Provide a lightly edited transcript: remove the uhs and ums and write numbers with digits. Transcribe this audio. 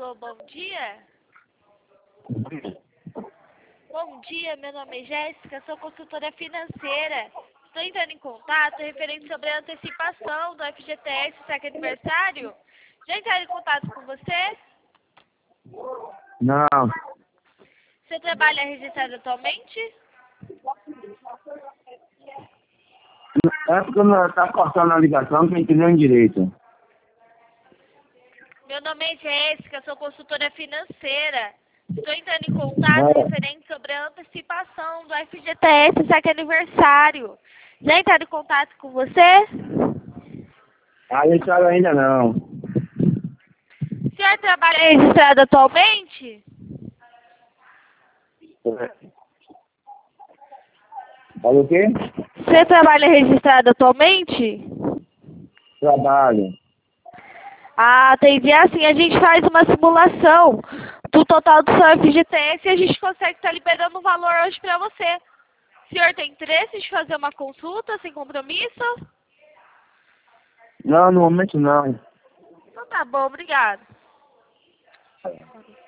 Alô, bom dia. Bom dia, meu nome é Jéssica, sou consultora financeira. Estou entrando em contato referente sobre a antecipação do FGTS, saque aniversário. Já entraram em contato com você? Não, Você trabalha registrado atualmente? é porque não tá cortando a ligação, não tô entendendo direito. Meu nome é Jéssica, sou consultora financeira. Estou entrando em contato referente sobre a antecipação do FGTS, saque aniversário. Já entraram em contato com você? A ligação ainda não. O senhor trabalha registrado atualmente? Olha o quê? Você trabalha registrado atualmente? Trabalho. Ah, entendi. Assim, a gente faz uma simulação do total do seu FGTS e a gente consegue estar liberando um valor hoje para você. O senhor tem interesse de fazer uma consulta sem compromisso? Não, no momento não. Então tá bom, obrigado.